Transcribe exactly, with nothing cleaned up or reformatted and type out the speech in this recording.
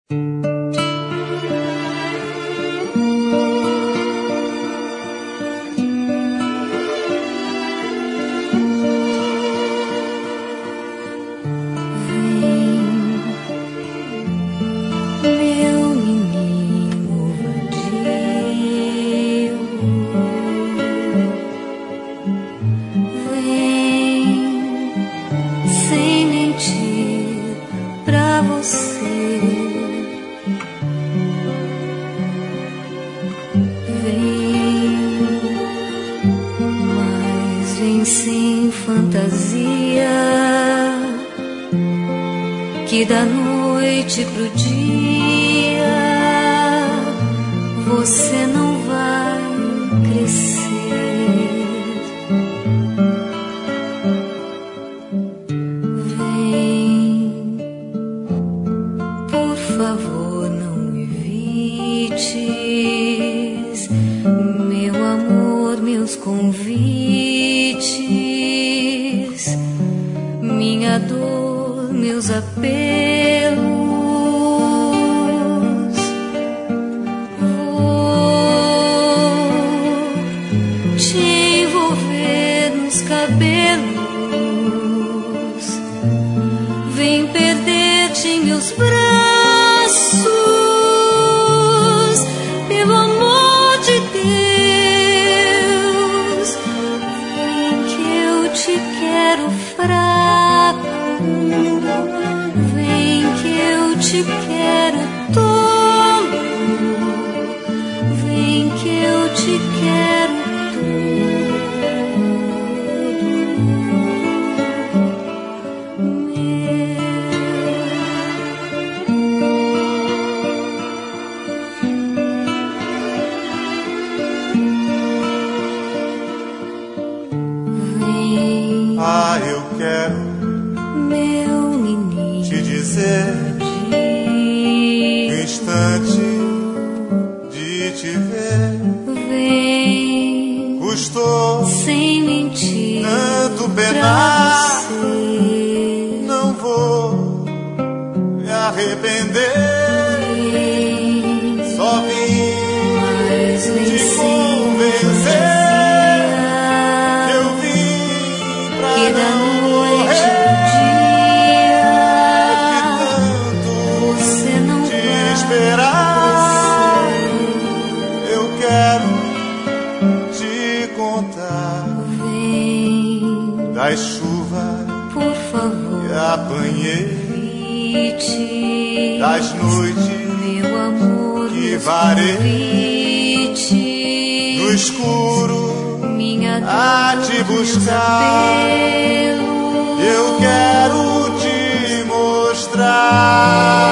Que da noite pro dia você não vai crescer. Vem, por favor, não me evites, meu amor, meus convites, minha dor, meus apelos. Vou te envolver nos cabelos. Vem perder-te em meus braços. Pelo amor de Deus, vem que eu te quero fraco. Te quero tolo, vem que eu te quero todo meu. Ah, eu quero, meu menino, te dizer de te ver. Vem, custou sem mentir tanto penar. Não vou me arrepender. Vem, só vim mas vem te convencer. Eu vim pra que da não noite morrer. Eu quero te contar. Vem, das chuvas, por favor, que apanhei, convite, das noites, meu amor, que varei convite, no escuro, minha dor, a te buscar. Eu quero te mostrar.